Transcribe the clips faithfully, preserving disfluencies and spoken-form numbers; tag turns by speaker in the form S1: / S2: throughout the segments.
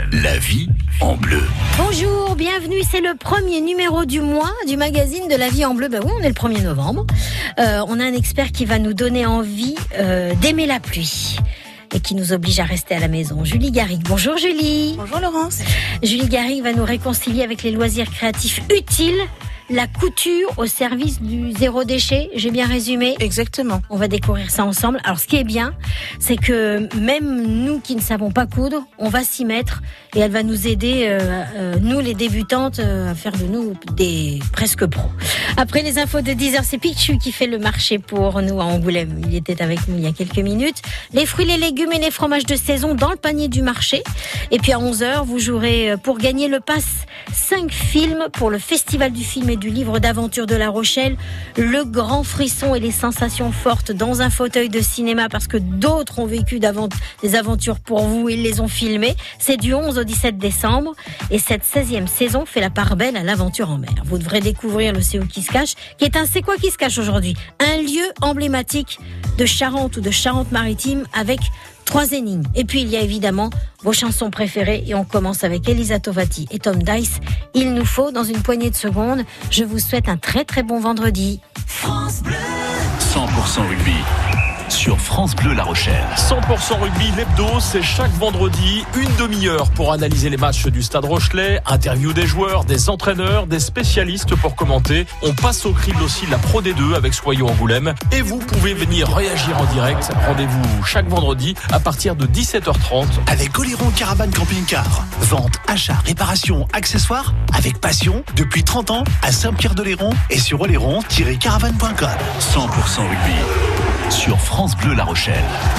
S1: La vie en bleu.
S2: Bonjour, bienvenue, c'est le premier numéro du mois du magazine de La vie en bleu. Ben oui, on est le premier novembre. Euh, on a un expert qui va nous donner envie euh, d'aimer la pluie et qui nous oblige à rester à la maison. Julie Garrigue. Bonjour Julie.
S3: Bonjour Laurence.
S2: Julie Garrigue va nous réconcilier avec les loisirs créatifs utiles. La couture au service du zéro déchet, j'ai bien résumé?
S3: Exactement.
S2: On va découvrir ça ensemble. Alors ce qui est bien, c'est que même nous qui ne savons pas coudre, on va s'y mettre et elle va nous aider, euh, euh, nous les débutantes, euh, à faire de nous des presque pros. Après les infos de dix heures, c'est Pichu qui fait le marché pour nous à Angoulême. Il était avec nous il y a quelques minutes. Les fruits, les légumes et les fromages de saison dans le panier du marché. Et puis à onze heures, vous jouerez pour gagner le pass cinq films pour le Festival du film et du livre d'aventure de La Rochelle. Le grand frisson et les sensations fortes dans un fauteuil de cinéma parce que d'autres ont vécu des aventures pour vous et ils les ont filmées. C'est du onze au dix-sept décembre et cette seizième saison fait la part belle à l'aventure en mer. Vous devrez découvrir le C'est où qui se cache, qui est un C'est quoi qui se cache aujourd'hui? Un lieu emblématique de Charente ou de Charente-Maritime avec trois énigmes. Et puis il y a évidemment vos chansons préférées et on commence avec Elisa Tovati et Tom Dice. Il nous faut dans une poignée de secondes. Je vous souhaite un très très bon vendredi.
S1: France Bleu. cent pour cent rugby. Sur France Bleu La Rochelle.
S4: cent pour cent rugby, l'hebdo, c'est chaque vendredi une demi-heure pour analyser les matchs du Stade Rochelais, interview des joueurs, des entraîneurs, des spécialistes pour commenter. On passe au crible aussi de la Pro D deux avec Soyons Angoulême et vous pouvez venir réagir en direct. Rendez-vous chaque vendredi à partir de dix-sept heures trente.
S1: Avec Oléron Caravane Camping-Car. Vente, achat, réparation, accessoires avec passion depuis trente ans à Saint-Pierre-de-Léron et sur oléron tiret caravane point com. cent pour cent rugby. Sur France Bleu La Rochelle.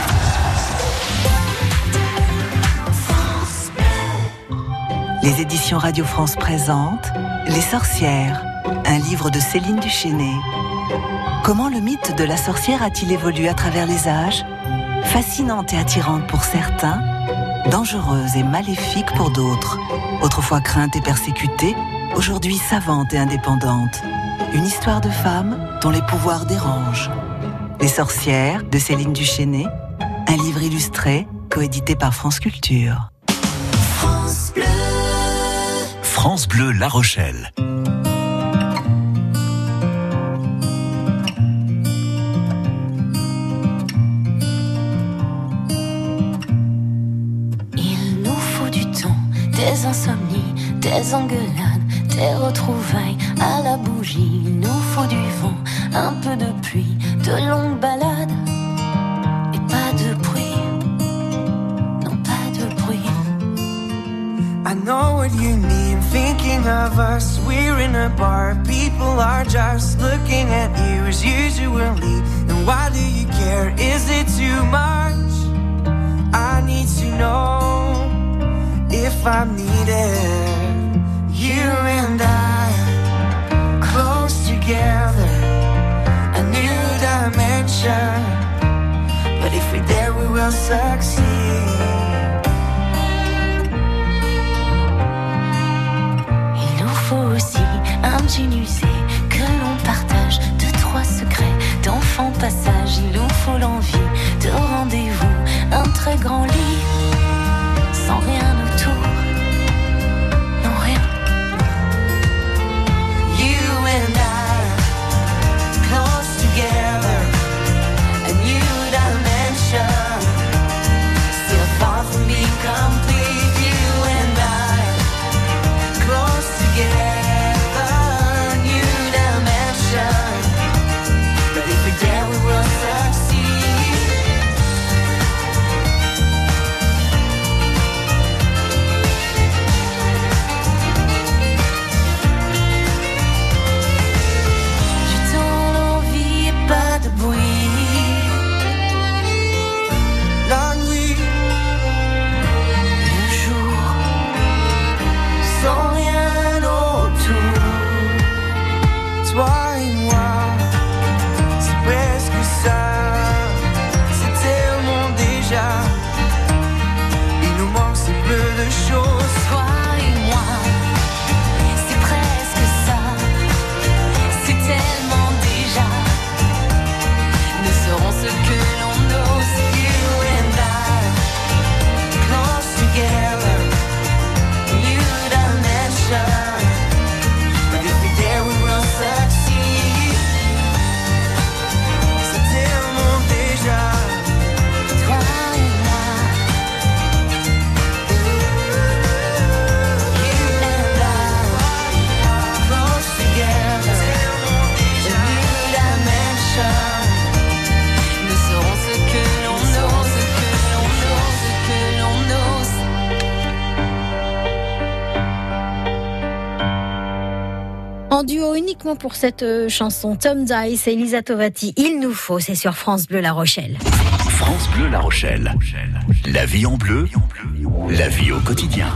S5: Les éditions Radio France présentent Les Sorcières, un livre de Céline Duchesnay. Comment le mythe de la sorcière a-t-il évolué à travers les âges? Fascinante et attirante pour certains, dangereuse et maléfique pour d'autres. Autrefois crainte et persécutée, aujourd'hui savante et indépendante. Une histoire de femme dont les pouvoirs dérangent. Les Sorcières de Céline Duchesnay, un livre illustré coédité par France Culture.
S1: France Bleu. France Bleu La Rochelle.
S6: Il nous faut du temps, des insomnies, des engueulades, des retrouvailles à la bougie. Il nous faut du vent, un peu de pluie, de longues balades et pas de bruit, non pas de bruit.
S7: I know what you mean, thinking of us, we're in a bar, people are just looking at you as usually. And why do you care, is it too much? I need to know if I'm needed. You and I, close together, a new dimension. But if we're there, we will succeed.
S6: Il nous faut aussi un jean usé que l'on partage, deux, trois secrets d'enfant passage. Il nous faut l'envie de rendez-vous, un très grand lit, sans rien autour.
S2: En duo uniquement pour cette euh, chanson, Tom Dice et Elisa Tovati. Il nous faut, c'est sur France Bleu La Rochelle.
S1: France Bleu La Rochelle. La vie en bleu, la vie au quotidien.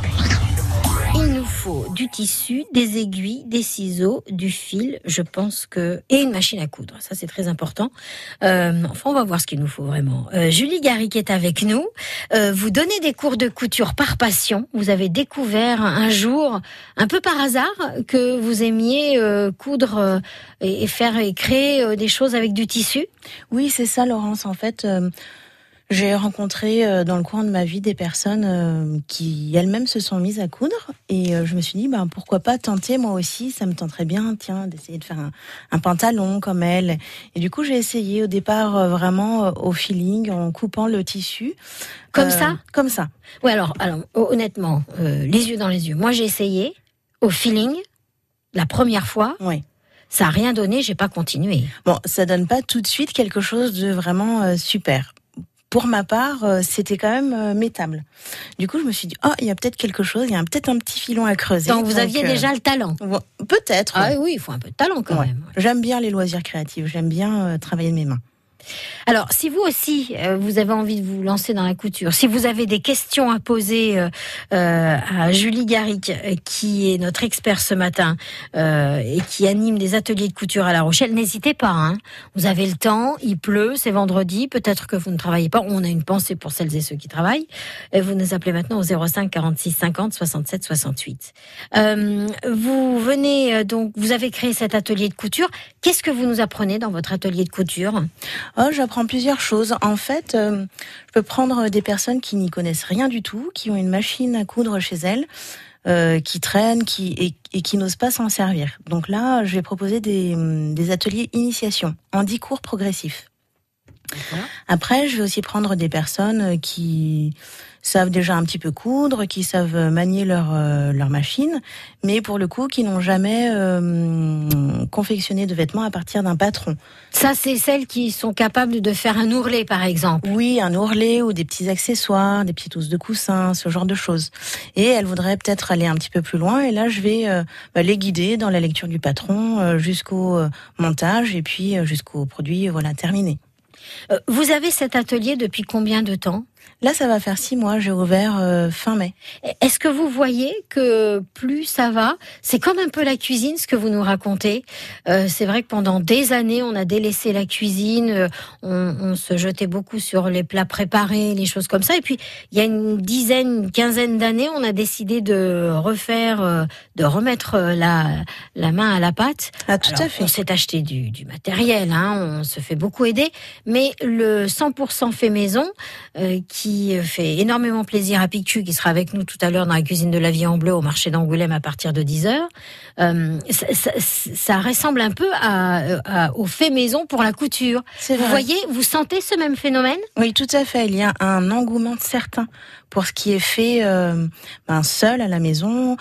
S2: Il nous faut du tissu, des aiguilles, des ciseaux, du fil, je pense que... et une machine à coudre, ça c'est très important. Euh, enfin, on va voir ce qu'il nous faut vraiment. Euh, Julie Garrick est avec nous. Euh, vous donnez des cours de couture par passion. Vous avez découvert un jour, un peu par hasard, que vous aimiez euh, coudre euh, et, et faire et créer euh, des choses avec du tissu.
S3: Oui, c'est ça, Laurence. En fait... Euh... J'ai rencontré euh, dans le cours de ma vie des personnes euh, qui elles-mêmes se sont mises à coudre et euh, je me suis dit bah, pourquoi pas tenter moi aussi, ça me tenterait bien tiens d'essayer de faire un, un pantalon comme elle. Et du coup j'ai essayé au départ euh, vraiment euh, au feeling en coupant le tissu.
S2: Comme
S3: euh,
S2: ça
S3: Comme ça.
S2: Oui alors, alors honnêtement, euh, les yeux dans les yeux. Moi j'ai essayé au feeling la première fois.
S3: Oui.
S2: Ça n'a rien donné, j'ai pas continué.
S3: Bon, ça donne pas tout de suite quelque chose de vraiment euh, super. Pour ma part, c'était quand même métable. Du coup, je me suis dit, oh, il y a peut-être quelque chose, il y a peut-être un petit filon à creuser.
S2: Donc, vous
S3: donc,
S2: aviez
S3: euh,
S2: déjà le talent.
S3: Bon, peut-être.
S2: Ah
S3: ouais.
S2: oui, il faut un peu de talent quand
S3: ouais.
S2: même.
S3: J'aime bien les loisirs créatifs, j'aime bien euh, travailler de mes mains.
S2: Alors, si vous aussi, euh, vous avez envie de vous lancer dans la couture, si vous avez des questions à poser euh, euh, à Julie Garrick, euh, qui est notre expert ce matin euh, et qui anime des ateliers de couture à La Rochelle, n'hésitez pas. Hein. Vous avez le temps, il pleut, c'est vendredi, peut-être que vous ne travaillez pas. On a une pensée pour celles et ceux qui travaillent. Et vous nous appelez maintenant au zéro cinq quarante-six cinquante soixante-sept soixante-huit. Euh, vous venez euh, donc, vous avez créé cet atelier de couture. Qu'est-ce que vous nous apprenez dans votre atelier de couture ?
S3: Oh, j'apprends plusieurs choses. En fait, euh, je peux prendre des personnes qui n'y connaissent rien du tout, qui ont une machine à coudre chez elles, euh, qui traînent qui, et, et qui n'osent pas s'en servir. Donc là, je vais proposer des, des ateliers initiation en dix cours progressifs. D'accord. Après, je vais aussi prendre des personnes qui savent déjà un petit peu coudre, qui savent manier leur euh, leur machine, mais pour le coup, qui n'ont jamais euh, confectionné de vêtements à partir d'un patron.
S2: Ça, c'est celles qui sont capables de faire un ourlet, par exemple.
S3: Oui, un ourlet ou des petits accessoires, des petites housses de coussin, ce genre de choses. Et elles voudraient peut-être aller un petit peu plus loin, et là, je vais euh, bah, les guider dans la lecture du patron euh, jusqu'au euh, montage et puis euh, jusqu'au produit euh, voilà terminé.
S2: Euh, vous avez cet atelier depuis combien de temps ?
S3: Là, ça va faire six mois. J'ai ouvert euh, fin mai.
S2: Est-ce que vous voyez que plus ça va, c'est comme un peu la cuisine, ce que vous nous racontez. Euh, c'est vrai que pendant des années, on a délaissé la cuisine, on, on se jetait beaucoup sur les plats préparés, les choses comme ça. Et puis, il y a une dizaine, une quinzaine d'années, on a décidé de refaire, de remettre la, la main à la pâte.
S3: Ah, tout
S2: Alors,
S3: à fait.
S2: On s'est acheté du, du matériel, hein, on se fait beaucoup aider, mais le cent pour cent fait maison, euh, qui qui fait énormément plaisir à Pichu, qui sera avec nous tout à l'heure dans la cuisine de la Vie en Bleu au marché d'Angoulême à partir de dix heures. Euh, ça, ça, ça ressemble un peu à, à, au fait maison pour la couture.
S3: C'est
S2: vous
S3: vrai.
S2: voyez, vous sentez ce même phénomène ?
S3: Oui, tout à fait. Il y a un engouement certain pour ce qui est fait euh, ben, seul à la maison,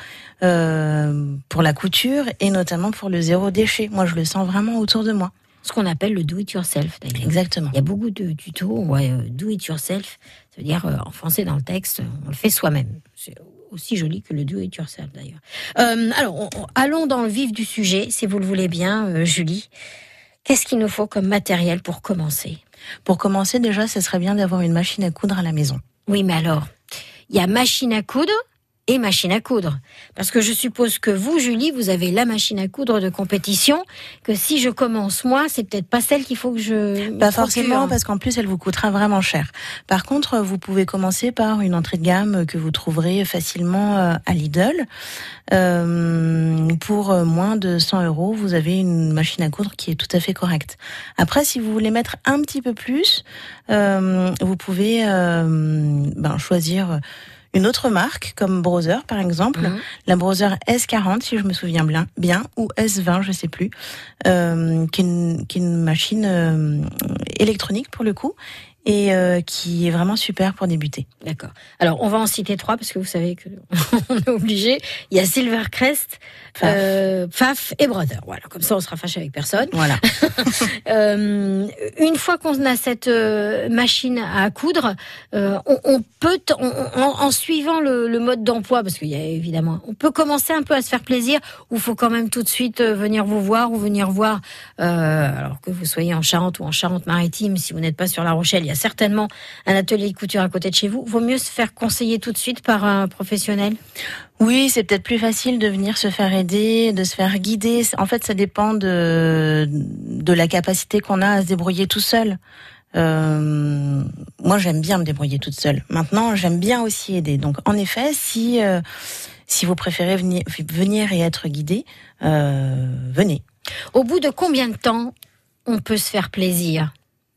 S3: euh, pour la couture et notamment pour le zéro déchet. Moi, je le sens vraiment autour de moi.
S2: Ce qu'on appelle le do-it-yourself, d'ailleurs.
S3: Exactement.
S2: Il y a beaucoup de tutos, ouais, do-it-yourself, ça veut dire, euh, enfoncé dans le texte, on le fait soi-même. C'est aussi joli que le do-it-yourself, d'ailleurs. Euh, alors, on, on, allons dans le vif du sujet, si vous le voulez bien, euh, Julie. Qu'est-ce qu'il nous faut comme matériel pour commencer ?
S3: Pour commencer, déjà, ce serait bien d'avoir une machine à coudre à la maison.
S2: Oui, mais alors, il y a machine à coudre et machine à coudre. Parce que je suppose que vous, Julie, vous avez la machine à coudre de compétition, que si je commence moi, c'est peut-être pas celle qu'il faut que je...
S3: Pas forcément, parce qu'en plus, elle vous coûtera vraiment cher. Par contre, vous pouvez commencer par une entrée de gamme que vous trouverez facilement à Lidl. Euh, pour moins de cent euros, vous avez une machine à coudre qui est tout à fait correcte. Après, si vous voulez mettre un petit peu plus, euh, vous pouvez euh, ben, choisir... une autre marque, comme Brother, par exemple, mmh. la Brother S quarante, si je me souviens bien, bien ou S vingt, je sais plus, euh, qui, est une, qui est une machine euh, électronique pour le coup, et euh, qui est vraiment super pour débuter.
S2: D'accord. Alors, on va en citer trois parce que vous savez que on est obligé. Il y a Silvercrest, Pfaff, euh, Pfaff et Brother. Voilà, comme ça, on sera fâché avec personne.
S3: Voilà.
S2: euh, une fois qu'on a cette euh, machine à coudre, euh, on, on peut, t- on, en, en suivant le, le mode d'emploi, parce qu'il y a évidemment, on peut commencer un peu à se faire plaisir, ou il faut quand même tout de suite venir vous voir ou venir voir, euh, alors que vous soyez en Charente ou en Charente-Maritime, si vous n'êtes pas sur La Rochelle, il y a certainement un atelier de couture à côté de chez vous. Vaut mieux se faire conseiller tout de suite par un professionnel?
S3: Oui, c'est peut-être plus facile de venir se faire aider, de se faire guider. En fait, ça dépend de, de la capacité qu'on a à se débrouiller tout seul. Euh, moi, j'aime bien me débrouiller toute seule. Maintenant, j'aime bien aussi aider. Donc, en effet, si, euh, si vous préférez venir, venir et être guidé, euh, venez.
S2: Au bout de combien de temps on peut se faire plaisir?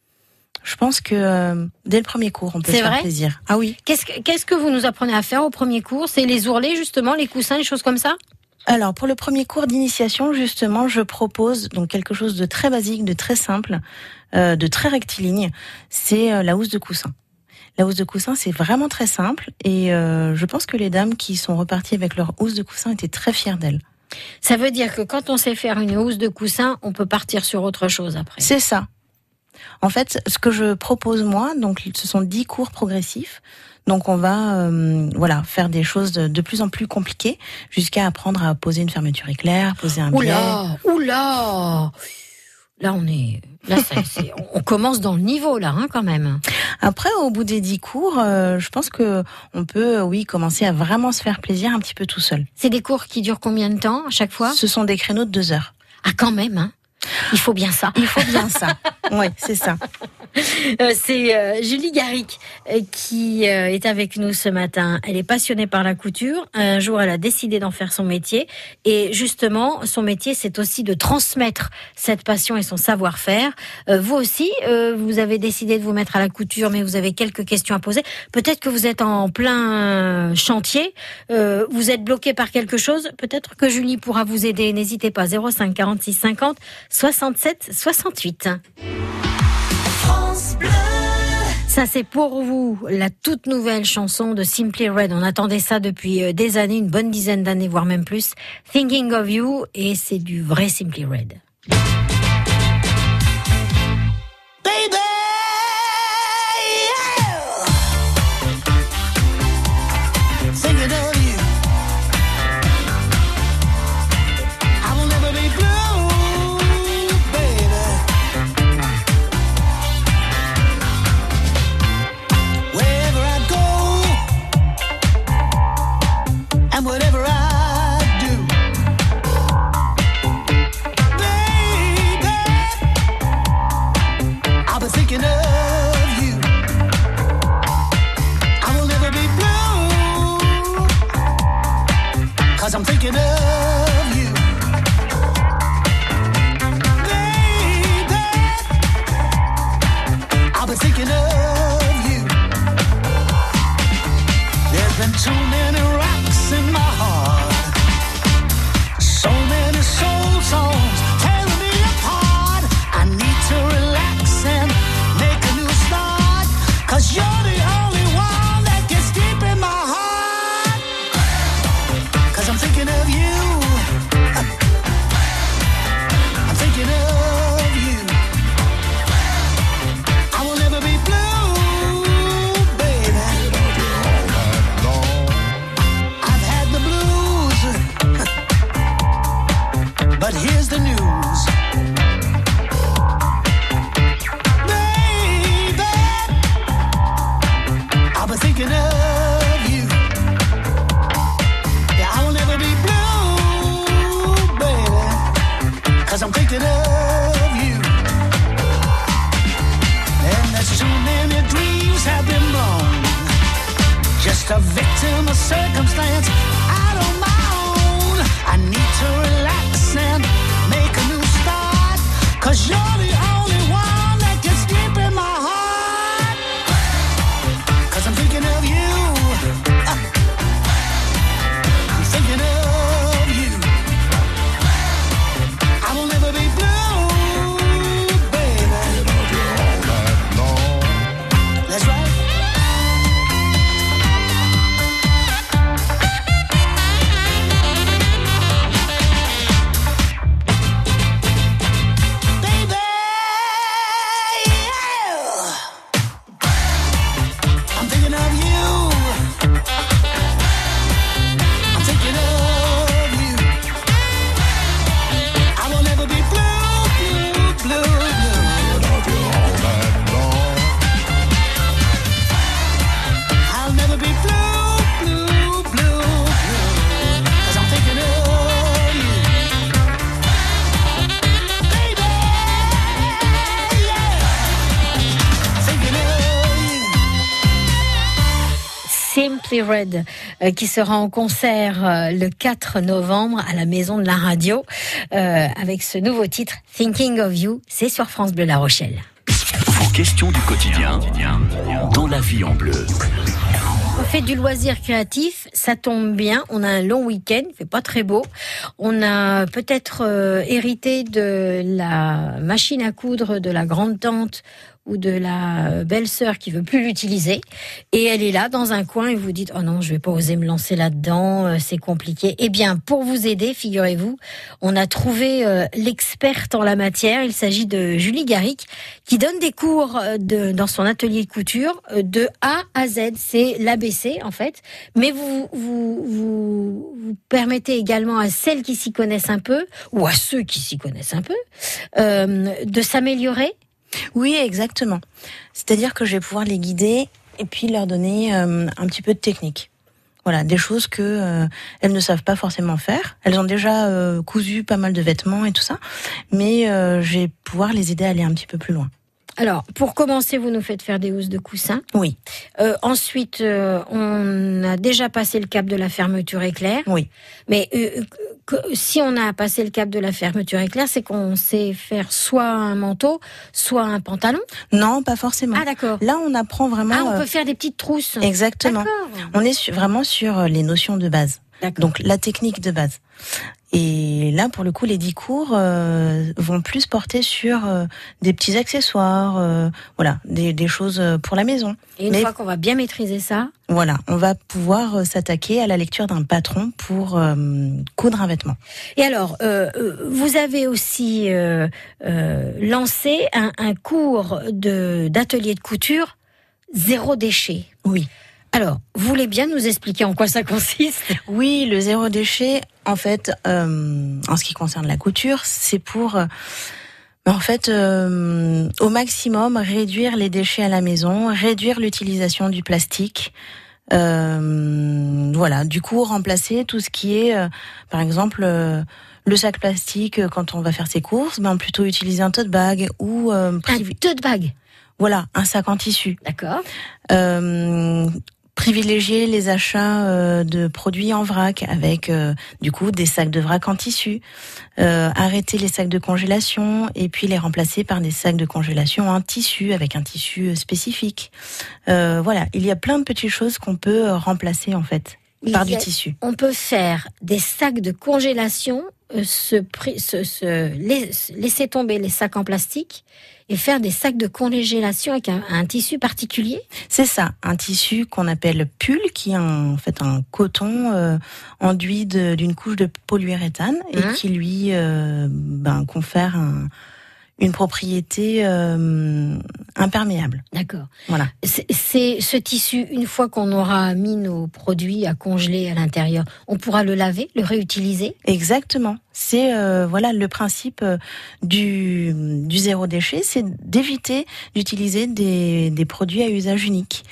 S3: Je pense que euh, dès le premier cours, on peut
S2: C'est
S3: se faire
S2: vrai
S3: plaisir. Ah oui.
S2: Qu'est-ce que, qu'est-ce que vous nous apprenez à faire au premier cours? C'est les ourlets, justement, les coussins, les choses comme ça?
S3: Alors, pour le premier cours d'initiation, justement, je propose donc quelque chose de très basique, de très simple, euh, de très rectiligne. C'est euh, la housse de coussin. La housse de coussin, c'est vraiment très simple. Et euh, je pense que les dames qui sont reparties avec leur housse de coussin étaient très fières d'elles.
S2: Ça veut dire que quand on sait faire une housse de coussin, on peut partir sur autre chose après.
S3: C'est ça. En fait, ce que je propose moi, donc ce sont dix cours progressifs. Donc on va euh, voilà faire des choses de, de plus en plus compliquées jusqu'à apprendre à poser une fermeture éclair, poser un biais.
S2: Oula, oula. Là on est, là c'est, c'est, on commence dans le niveau là, hein, quand même.
S3: Après, au bout des dix cours, euh, je pense que on peut, oui, commencer à vraiment se faire plaisir un petit peu tout seul.
S2: C'est des cours qui durent combien de temps à chaque fois?
S3: Ce sont des créneaux de deux heures.
S2: Ah, quand même, hein. Il faut bien ça.
S3: Il faut bien ça. Oui, c'est ça.
S2: Euh, c'est euh, Julie Garrick euh, qui euh, est avec nous ce matin. Elle est passionnée par la couture. Un jour, elle a décidé d'en faire son métier. Et justement, son métier, c'est aussi de transmettre cette passion et son savoir-faire. Euh, vous aussi, euh, vous avez décidé de vous mettre à la couture, mais vous avez quelques questions à poser. Peut-être que vous êtes en plein chantier. Euh, vous êtes bloqué par quelque chose. Peut-être que Julie pourra vous aider. N'hésitez pas. zéro cinq quarante-six cinquante soixante-sept soixante-huit.
S6: France Bleu.
S2: Ça, c'est pour vous, la toute nouvelle chanson de Simply Red. On attendait ça depuis des années, une bonne dizaine d'années, voire même plus. Thinking of You, et c'est du vrai Simply Red.
S8: Baby, yeah. Thinking of you. I will never be blue, baby. Wherever I go and whatever I do, baby, I'll be thinking of you. I will never be blue, 'cause I'm thinking of you. Baby, I'll be thinking of you. There's been too many rocks in my heart, so many soul songs tearing me apart. I need to relax and make a new start, 'cause you're the only one that gets deep in my heart. 'Cause I'm thinking of you. I'm thinking of you. I will never be blue, baby. I've had the blues, but here's the news. Baby, I'll be thinking of you. Yeah, I will never be blue.
S2: Simply Red, euh, qui sera en concert euh, le quatre novembre à la Maison de la Radio, euh, avec ce nouveau titre, Thinking of You. C'est sur France Bleu La Rochelle.
S1: Vos questions du quotidien dans la vie en bleu.
S2: On fait du loisir créatif, ça tombe bien, on a un long week-end, il fait pas très beau. On a peut-être euh, hérité de la machine à coudre de la grande-tante ou de la belle-sœur qui veut plus l'utiliser, et elle est là dans un coin et vous dites « Oh non, je vais pas oser me lancer là-dedans, euh, c'est compliqué ». Eh bien, pour vous aider, figurez-vous, on a trouvé euh, l'experte en la matière. Il s'agit de Julie Garrick, qui donne des cours de, dans son atelier de couture de A à Z. C'est l'A B C, en fait. Mais vous, vous, vous, vous permettez également à celles qui s'y connaissent un peu, ou à ceux qui s'y connaissent un peu, euh, de s'améliorer.
S3: Oui, exactement. C'est-à-dire que je vais pouvoir les guider et puis leur donner euh, un petit peu de technique. Voilà, des choses que euh, elles ne savent pas forcément faire. Elles ont déjà euh, cousu pas mal de vêtements et tout ça, mais euh, je vais pouvoir les aider à aller un petit peu plus loin.
S2: Alors, pour commencer, vous nous faites faire des housses de coussins.
S3: Oui.
S2: Euh, ensuite, euh, on a déjà passé le cap de la fermeture éclair.
S3: Oui.
S2: Mais euh, que, si on a passé le cap de la fermeture éclair, c'est qu'on sait faire soit un manteau, soit un pantalon.
S3: Non, pas forcément.
S2: Ah, d'accord.
S3: Là, on apprend vraiment...
S2: Ah, on
S3: euh,
S2: peut faire des petites trousses.
S3: Exactement.
S2: D'accord.
S3: On est su- vraiment sur les notions de base.
S2: D'accord.
S3: Donc, la technique de base. Et là, pour le coup, les dix cours euh, vont plus porter sur euh, des petits accessoires, euh, voilà, des, des choses pour la maison.
S2: Et une
S3: Mais
S2: fois qu'on va bien maîtriser ça,
S3: voilà, on va pouvoir euh, s'attaquer à la lecture d'un patron pour euh, coudre un vêtement.
S2: et alors, euh, euh, vous avez aussi euh, euh, lancé un, un cours de, d'atelier de couture zéro déchet.
S3: Oui.
S2: Alors, vous voulez bien nous expliquer en quoi ça consiste ?
S3: Oui, le zéro déchet, en fait, euh, en ce qui concerne la couture, c'est pour, euh, en fait, euh, au maximum réduire les déchets à la maison, réduire l'utilisation du plastique. Euh, voilà, du coup, remplacer tout ce qui est, euh, par exemple, euh, le sac plastique euh, quand on va faire ses courses, ben plutôt utiliser un tote bag ou euh,
S2: Un
S3: privi-
S2: tote bag.
S3: voilà, un sac en tissu.
S2: D'accord.
S3: Euh, privilégier les achats euh, de produits en vrac avec euh, du coup des sacs de vrac en tissu, euh, arrêter les sacs de congélation et puis les remplacer par des sacs de congélation en tissu avec un tissu spécifique. Euh, voilà, il y a plein de petites choses qu'on peut remplacer en fait
S2: Il
S3: par
S2: y
S3: du
S2: a-
S3: tissu.
S2: On peut faire des sacs de congélation, euh, se, pri- se, se laiss- laisser tomber les sacs en plastique et faire des sacs de congélation avec un, un tissu particulier.
S3: C'est ça, un tissu qu'on appelle pull, qui est un, en fait un coton euh, enduit de- d'une couche de polyuréthane et
S2: Hein
S3: qui lui euh, ben, confère un, une propriété euh, imperméable.
S2: D'accord.
S3: Voilà.
S2: C'est, c'est ce tissu, une fois qu'on aura mis nos produits à congeler à l'intérieur, on pourra le laver, le réutiliser.
S3: Exactement. C'est euh, voilà le principe euh, du, du zéro déchet, c'est d'éviter d'utiliser des, des produits à usage unique.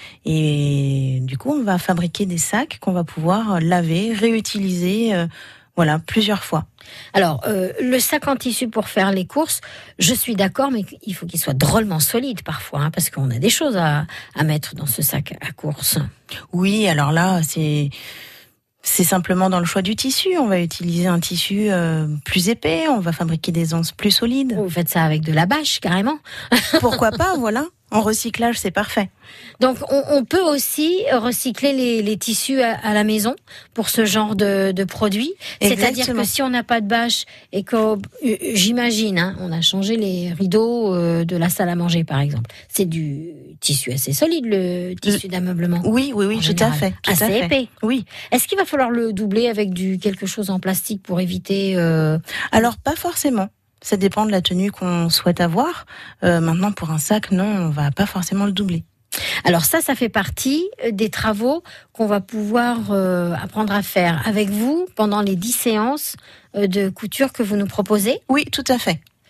S3: Et du coup, on va fabriquer des sacs qu'on va pouvoir laver, réutiliser, euh, voilà, plusieurs fois.
S2: Alors, euh, le sac en tissu pour faire les courses, je suis d'accord, mais il faut qu'il soit drôlement solide parfois, hein, parce qu'on a des choses à, à mettre dans ce sac à courses.
S3: Oui, alors là, c'est c'est simplement dans le choix du tissu. On va utiliser un tissu euh, plus épais, on va fabriquer des anses plus solides.
S2: Vous faites ça avec de la bâche, carrément.
S3: Pourquoi pas, voilà. En recyclage, c'est parfait.
S2: Donc, on, on peut aussi recycler les, les tissus à, à la maison pour ce genre de, de produits. C'est-à-dire
S3: Exactement.
S2: que si on n'a pas de bâche et que, euh, j'imagine, hein, on a changé les rideaux euh, de la salle à manger, par exemple. C'est du tissu assez solide, le tissu d'ameublement.
S3: Oui, oui, oui,
S2: En
S3: tout
S2: général.
S3: à fait. Tout
S2: Assez
S3: à fait.
S2: épais.
S3: Oui.
S2: Est-ce qu'il va falloir le doubler avec du quelque chose en plastique pour éviter... euh,
S3: Alors, pas forcément. Ça dépend de la tenue qu'on souhaite avoir. Euh, maintenant, pour un sac, non, on va pas forcément le doubler.
S2: Alors ça, ça fait partie des travaux qu'on va pouvoir euh, apprendre à faire avec vous pendant les dix séances euh, de couture que vous nous proposez.
S3: Oui, tout à fait.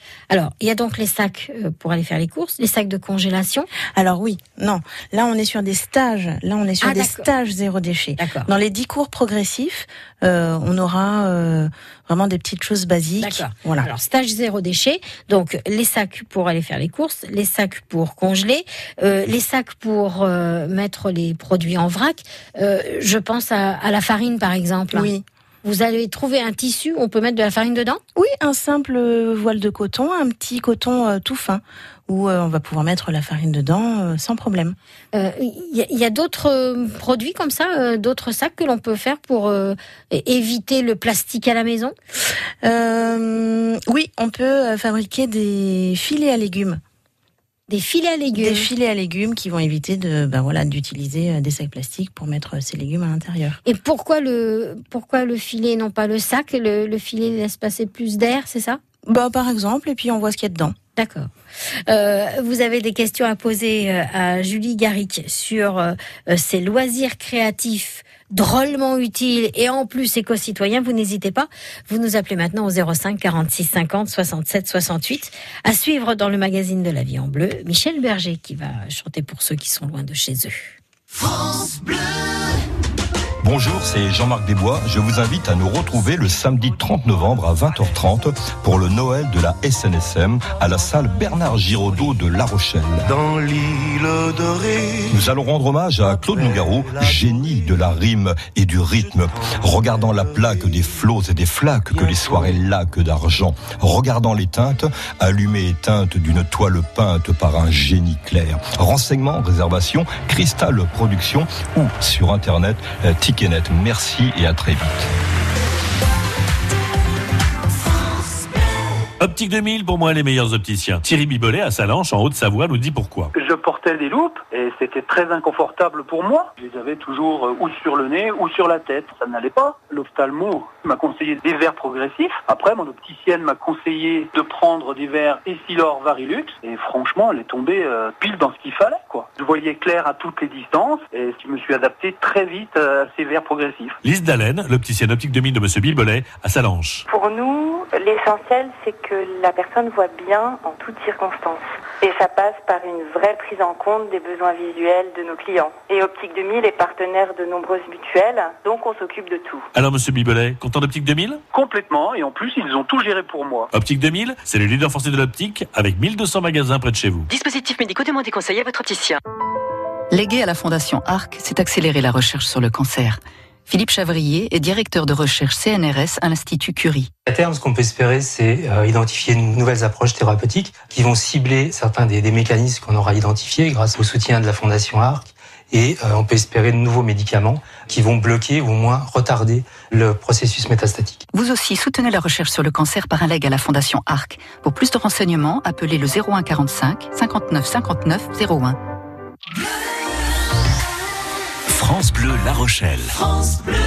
S2: Alors, il y a donc les sacs pour aller faire les courses, les sacs de congélation.
S3: Alors oui, non. Là, on est sur des stages. Là, on est sur
S2: Ah,
S3: des
S2: d'accord.
S3: stages zéro déchet.
S2: D'accord.
S3: Dans les dix cours progressifs, euh, on aura euh, vraiment des petites choses basiques.
S2: D'accord.
S3: Voilà.
S2: Alors, stage zéro déchet. Donc, les sacs pour aller faire les courses, les sacs pour congeler, euh, les sacs pour euh, mettre les produits en vrac. Euh, je pense à, à la farine, par exemple.
S3: Oui.
S2: Vous allez trouver un tissu, on peut mettre de la farine dedans?
S3: Oui, un simple voile de coton, un petit coton euh, tout fin, où euh, on va pouvoir mettre la farine dedans euh, sans problème.
S2: Il euh, y, y a d'autres euh, produits comme ça, euh, d'autres sacs que l'on peut faire pour euh, éviter le plastique à la maison?
S3: euh, Oui, on peut fabriquer des filets à légumes.
S2: Des filets à légumes.
S3: Des filets à légumes qui vont éviter de, ben voilà, d'utiliser des sacs plastiques pour mettre ces légumes à l'intérieur.
S2: Et pourquoi le, pourquoi le filet, non pas le sac? Le, le filet laisse passer plus d'air, c'est ça?
S3: Bah, par exemple, et puis on voit ce qu'il y a dedans.
S2: D'accord. Euh, vous avez des questions à poser à Julie Garrick sur euh, ses loisirs créatifs drôlement utiles et en plus éco-citoyens. Vous n'hésitez pas, vous nous appelez maintenant au zéro cinq quarante-six cinquante soixante-sept soixante-huit. À suivre dans le magazine de la vie en bleu, Michel Berger qui va chanter pour ceux qui sont loin de chez eux.
S9: France Bleu. Bonjour, c'est Jean-Marc Desbois. Je vous invite à nous retrouver le samedi trente novembre à vingt heures trente pour le Noël de la S N S M à la salle Bernard Giraudot de La Rochelle.
S10: Dans l'île dorée.
S9: Nous allons rendre hommage à Claude Nougaro, génie de la rime et du rythme. Regardant la plaque des flots et des flaques que les soirées laques d'argent. Regardant les teintes, allumées et teintes d'une toile peinte par un génie clair. Renseignements, réservations, Cristal Productions ou sur internet Ticketnet. Merci et à très vite.
S11: Optique deux mille, pour moi, les meilleurs opticiens. Thierry Bibolet, à Salanches, en Haute-Savoie, nous dit pourquoi.
S12: Je portais des loupes et c'était très inconfortable pour moi. Je les avais toujours euh, ou sur le nez ou sur la tête. Ça n'allait pas. L'ophtalmo m'a conseillé des verres progressifs. Après, mon opticienne m'a conseillé de prendre des verres Essilor Varilux. Et franchement, elle est tombée euh, pile dans ce qu'il fallait, quoi. Je voyais clair à toutes les distances et je me suis adapté très vite à ces verres progressifs.
S11: Lise Dallène, l'opticienne Optique deux mille de Monsieur Bibolet, à Salanches.
S13: Pour nous, l'essentiel, c'est que la personne voit bien en toutes circonstances. Et ça passe par une vraie prise en compte des besoins visuels de nos clients. Et Optique deux mille est partenaire de nombreuses mutuelles, donc on s'occupe de tout.
S11: Alors Monsieur Bibolet, content d'Optique deux mille ?
S12: Complètement, et en plus, ils ont tout géré pour moi.
S11: Optique deux mille, c'est le leader français de l'optique, avec mille deux cents magasins près de chez vous.
S14: Dispositifs médicaux, demandez conseil à votre opticien.
S5: Légué à la Fondation Arc, c'est accélérer la recherche sur le cancer. Philippe Chavrier est directeur de recherche C N R S à l'Institut Curie.
S15: À terme, ce qu'on peut espérer, c'est euh, identifier de nouvelles approches thérapeutiques qui vont cibler certains des, des mécanismes qu'on aura identifiés grâce au soutien de la Fondation Arc. Et euh, on peut espérer de nouveaux médicaments qui vont bloquer ou au moins retarder le processus métastatique.
S5: Vous aussi soutenez la recherche sur le cancer par un legs à la Fondation Arc. Pour plus de renseignements, appelez le zéro un quarante-cinq cinquante-neuf cinquante-neuf zéro un.
S1: France Bleu La Rochelle.
S8: France Bleu.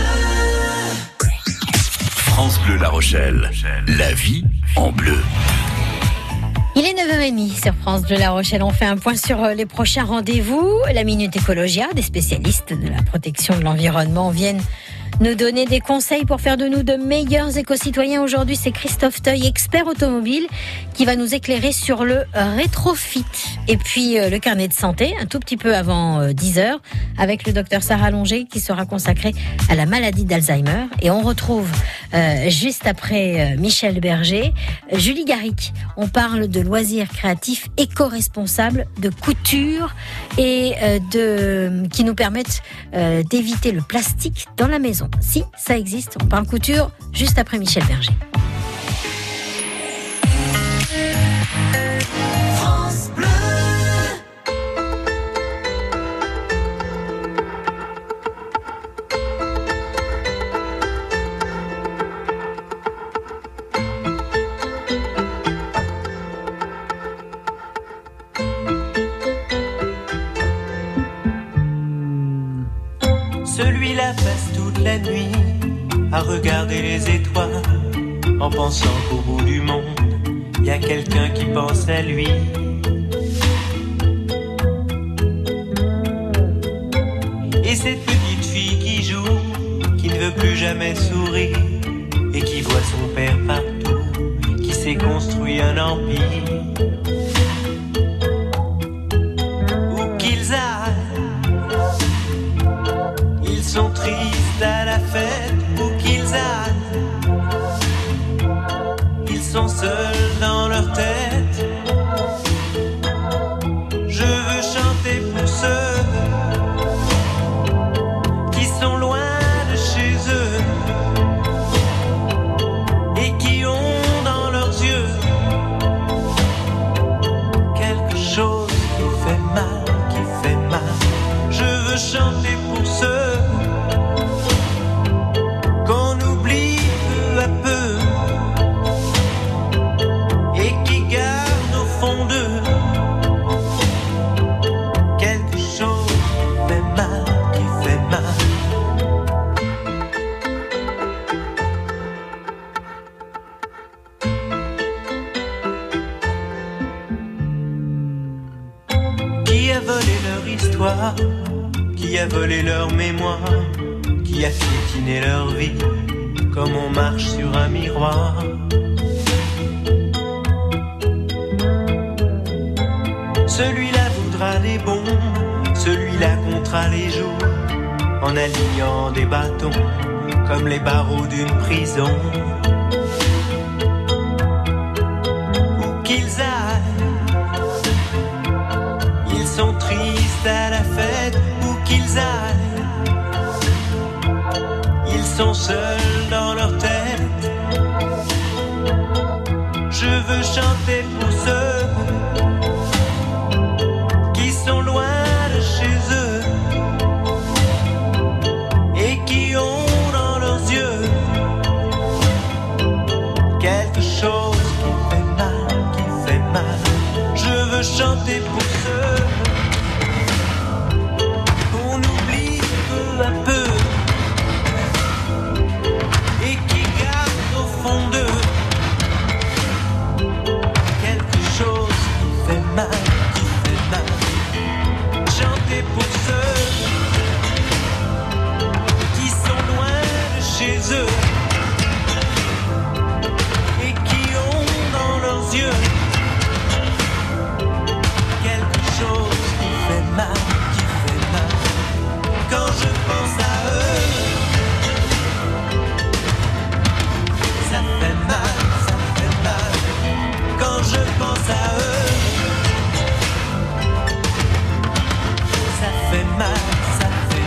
S1: France Bleu La Rochelle. La vie en bleu.
S2: Il est neuf heures trente sur France Bleu La Rochelle. On fait un point sur les prochains rendez-vous. La Minute Écologia, des spécialistes de la protection de l'environnement viennent nous donner des conseils pour faire de nous de meilleurs éco-citoyens. Aujourd'hui, c'est Christophe Teuil, expert automobile, qui va nous éclairer sur le rétrofit. Et puis, euh, le carnet de santé, un tout petit peu avant euh, dix heures, avec le docteur Sarah Longer, qui sera consacré à la maladie d'Alzheimer. Et on retrouve, euh, juste après euh, Michel Berger, euh, Julie Garrick. On parle de loisirs créatifs éco-responsables, de couture et euh, de qui nous permettent euh, d'éviter le plastique dans la maison. Si, ça existe. On parle couture juste après Michel Berger.
S8: France Bleu.
S7: Celui-là passe toute la nuit à regarder les étoiles en pensant qu'au bout du monde, il y a quelqu'un qui pense à lui. Et cette petite fille qui joue, qui ne veut plus jamais sourire et qui voit son père partout, qui
S16: s'est construit un empire. Où qu'ils aillent, ils sont tristes à la fête. Où qu'ils aillent, ils sont seuls dans leur tête. Je veux chanter pour ceux qui sont loin de chez eux et qui ont dans leurs yeux quelque chose qui fait mal, qui fait mal. Je veux chanter pour ceux qu'on oublie peu à peu et qui gardent au fond d'eux quelque chose qui fait mal, qui fait mal. Qui a volé leur histoire, qui a volé leur mémoire, qui a piétiné leur vie, comme on marche sur un miroir. Celui-là voudra des bombes, celui-là comptera les jours, en alignant des bâtons, comme les barreaux d'une prison. Où qu'ils aillent, ils sont tristes à la fête. Où qu'ils aillent, ils sont seuls dans leur tête. Je veux chanter pour ceux qui sont loin de chez eux et qui ont dans leurs yeux quelque chose qui fait mal, qui fait mal. Je veux chanter pour ceux qu'on oublie peu à peu et qui gardent au fond d'eux quelque chose qui fait mal, qui fait mal. Chanter pour ceux qui sont loin de chez eux et qui ont dans leurs yeux quelque chose qui fait mal, qui fait mal. Quand je pense à eux, ça fait mal, ça fait mal. Quand je pense à eux, ça fait mal, ça fait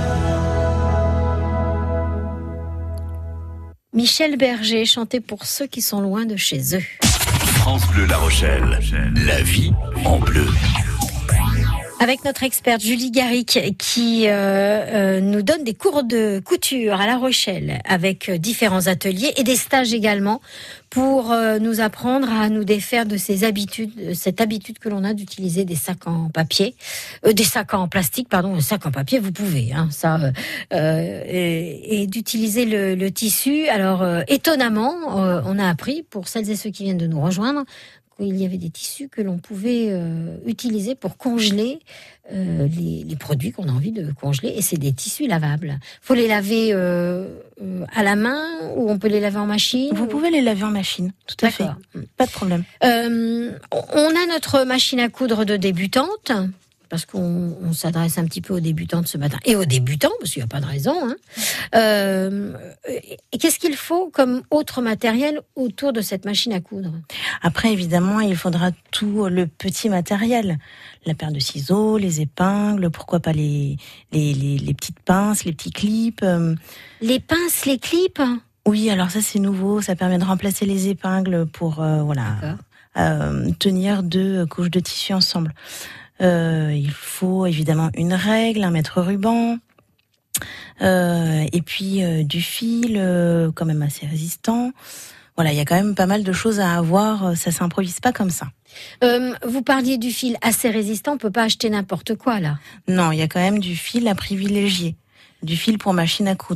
S16: mal.
S2: Michel Berger chantait pour ceux qui sont loin de chez eux.
S1: France Bleu La Rochelle, la vie en bleu.
S2: Avec notre experte Julie Garrick qui euh, euh, nous donne des cours de couture à La Rochelle avec euh, différents ateliers et des stages également pour euh, nous apprendre à nous défaire de ces habitudes, cette habitude que l'on a d'utiliser des sacs en papier, euh, des sacs en plastique, pardon, un sac en papier, vous pouvez, hein, ça, euh, euh, et, et d'utiliser le, le tissu. Alors euh, étonnamment, euh, on a appris pour celles et ceux qui viennent de nous rejoindre qu'il y avait des tissus que l'on pouvait euh, utiliser pour congeler euh, les, les produits qu'on a envie de congeler, et c'est des tissus lavables. Faut les laver euh, euh, à la main ou on peut les laver en machine?
S3: Vous pouvez les laver en machine, tout à fait, pas de problème.
S2: Euh, on a notre machine à coudre de débutante, parce qu'on on s'adresse un petit peu aux débutantes ce matin, et aux débutants, parce qu'il n'y a pas de raison. Hein. Euh, et qu'est-ce qu'il faut comme autre matériel autour de cette machine à coudre?
S3: Après, évidemment, il faudra tout le petit matériel. La paire de ciseaux, les épingles, pourquoi pas les, les, les, les petites pinces, les petits clips. Euh...
S2: Les pinces, les clips?
S3: Oui, alors ça c'est nouveau, ça permet de remplacer les épingles pour euh, voilà, euh, tenir deux couches de tissu ensemble. Euh, il faut évidemment une règle, un mètre ruban, euh, et puis euh, du fil euh, quand même assez résistant. Voilà, il y a quand même pas mal de choses à avoir, ça s'improvise pas comme ça.
S2: Euh, vous parliez du fil assez résistant, on peut pas acheter n'importe quoi là.
S3: Non, il y a quand même du fil à privilégier, du fil pour machine à coudre.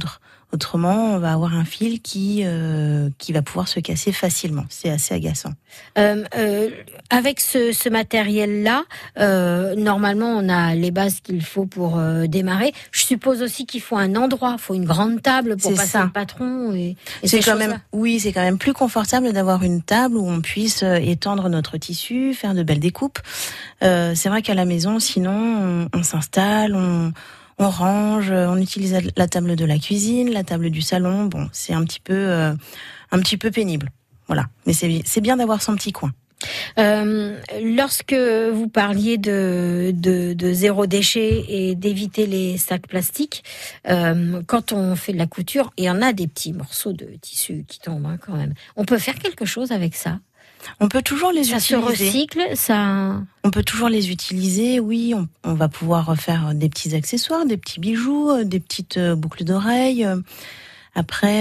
S3: Autrement, on va avoir un fil qui euh, qui va pouvoir se casser facilement. C'est assez agaçant.
S2: Euh, euh, avec ce, ce matériel-là, euh, normalement, on a les bases qu'il faut pour euh, démarrer. Je suppose aussi qu'il faut un endroit, il faut une grande table pour
S3: C'est
S2: passer
S3: ça.
S2: le patron. Et, et
S3: C'est
S2: ces
S3: quand
S2: choses-là.
S3: même, oui, c'est quand même plus confortable d'avoir une table où on puisse euh, étendre notre tissu, faire de belles découpes. Euh, c'est vrai qu'à la maison, sinon, on, on s'installe, on On range, on utilise la table de la cuisine, la table du salon. Bon, c'est un petit peu, euh, un petit peu pénible. Voilà. Mais c'est, c'est bien d'avoir son petit coin.
S2: Euh, lorsque vous parliez de, de, de zéro déchet et d'éviter les sacs plastiques, euh, quand on fait de la couture, et on a des petits morceaux de tissu qui tombent hein, quand même, on peut faire quelque chose avec ça?
S3: On peut toujours les
S2: ça
S3: utiliser.
S2: Ça se recycle, ça...
S3: On peut toujours les utiliser, oui. On, on va pouvoir faire des petits accessoires, des petits bijoux, des petites boucles d'oreilles. Après,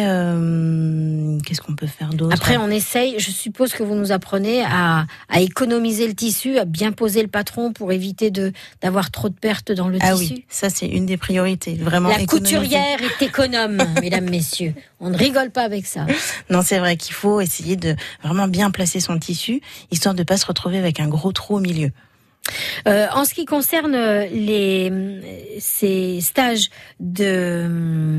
S3: euh, qu'est-ce qu'on peut faire d'autre?
S2: Après, on essaye, je suppose que vous nous apprenez à, à économiser le tissu, à bien poser le patron pour éviter de, d'avoir trop de pertes dans le
S3: ah
S2: tissu.
S3: Oui, ça c'est une des priorités. Vraiment
S2: La
S3: économiser.
S2: couturière est économe, mesdames, messieurs. On ne rigole pas avec ça.
S3: Non, c'est vrai qu'il faut essayer de vraiment bien placer son tissu, histoire de ne pas se retrouver avec un gros trou au milieu.
S2: Euh, en ce qui concerne les, ces stages de,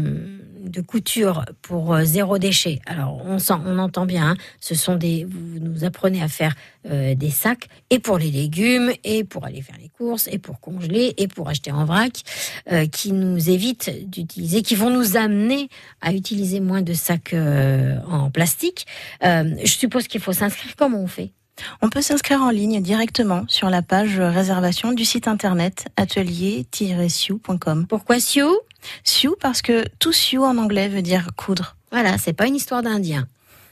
S2: de couture pour zéro déchet, alors on, sent, on entend bien, hein, ce sont des, vous nous apprenez à faire euh, des sacs, et pour les légumes, et pour aller faire les courses, et pour congeler, et pour acheter en vrac, euh, qui nous évitent d'utiliser, qui vont nous amener à utiliser moins de sacs euh, en plastique. Euh, je suppose qu'il faut s'inscrire. Comment on fait ?
S3: On peut s'inscrire en ligne directement sur la page réservation du site internet atelier tiret sioux point com.
S2: Pourquoi Sioux ?
S3: Sioux parce que tout Sioux en anglais veut dire coudre.
S2: Voilà, c'est pas une histoire d'Indien.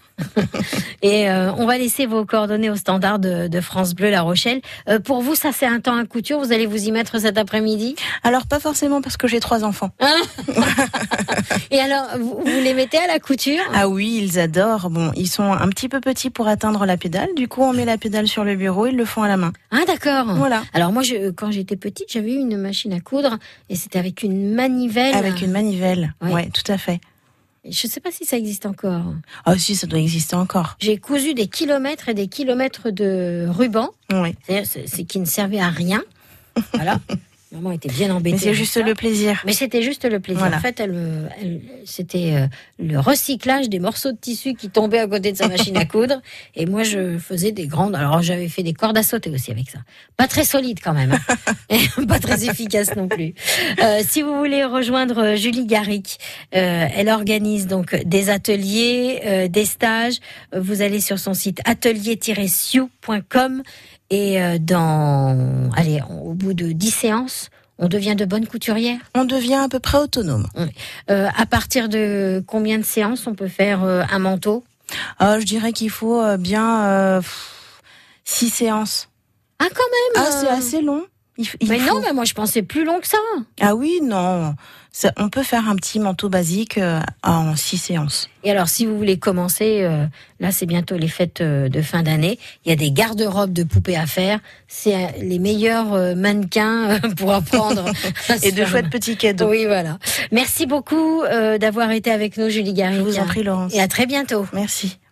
S2: Et euh, on va laisser vos coordonnées au standard de, de France Bleu La Rochelle. Euh, pour vous, ça c'est un temps à couture, vous allez vous y mettre cet après-midi ?
S3: Alors pas forcément parce que j'ai trois enfants.
S2: Et alors, vous, vous les mettez à la couture ?
S3: Ah oui, ils adorent. Bon, ils sont un petit peu petits pour atteindre la pédale. Du coup, on met la pédale sur le bureau, ils le font à la main.
S2: Ah d'accord.
S3: Voilà.
S2: Alors moi, je, quand j'étais petite, j'avais eu une machine à coudre et c'était avec une manivelle.
S3: Avec une manivelle, oui,
S2: ouais,
S3: tout à fait.
S2: Je ne sais pas si ça existe encore.
S3: Ah si, ça doit exister encore.
S2: J'ai cousu des kilomètres et des kilomètres de ruban,
S3: oui.
S2: c'est-à-dire c'est, c'est qui ne servait à rien. Voilà. Maman était bien embêtée.
S3: Mais c'est juste
S2: ça.
S3: le plaisir.
S2: Mais c'était juste le plaisir.
S3: Voilà.
S2: En fait, elle, elle, c'était euh, le recyclage des morceaux de tissu qui tombaient à côté de sa machine à coudre. Et moi, je faisais des grandes... Alors, j'avais fait des cordes à sauter aussi avec ça. Pas très solide quand même. Hein. Et pas très efficace non plus. Euh, si vous voulez rejoindre Julie Garrick, euh, elle organise donc des ateliers, euh, des stages. Vous allez sur son site atelier tiret sioux point com. Et dans, allez, au bout de dix séances, on devient de bonnes couturières.
S3: On devient à peu près autonome.
S2: Euh, à partir de combien de séances on peut faire euh, un manteau ?
S3: euh, Je dirais qu'il faut euh, bien euh, six séances.
S2: Ah, quand même.
S3: Ah, c'est assez long.
S2: Il, il mais faut... non, mais moi je pensais plus long que ça.
S3: Ah oui, non. Ça, on peut faire un petit manteau basique euh, en six séances.
S2: Et alors, si vous voulez commencer, euh, là c'est bientôt les fêtes euh, de fin d'année, il y a des garde-robes de poupées à faire. C'est euh, les meilleurs euh, mannequins euh, pour apprendre.
S3: Et de chouettes petits cadeaux.
S2: Oui, voilà. Merci beaucoup euh, d'avoir été avec nous, Julie Garrick.
S3: Je vous en prie, Laurence.
S2: Et à très bientôt.
S3: Merci.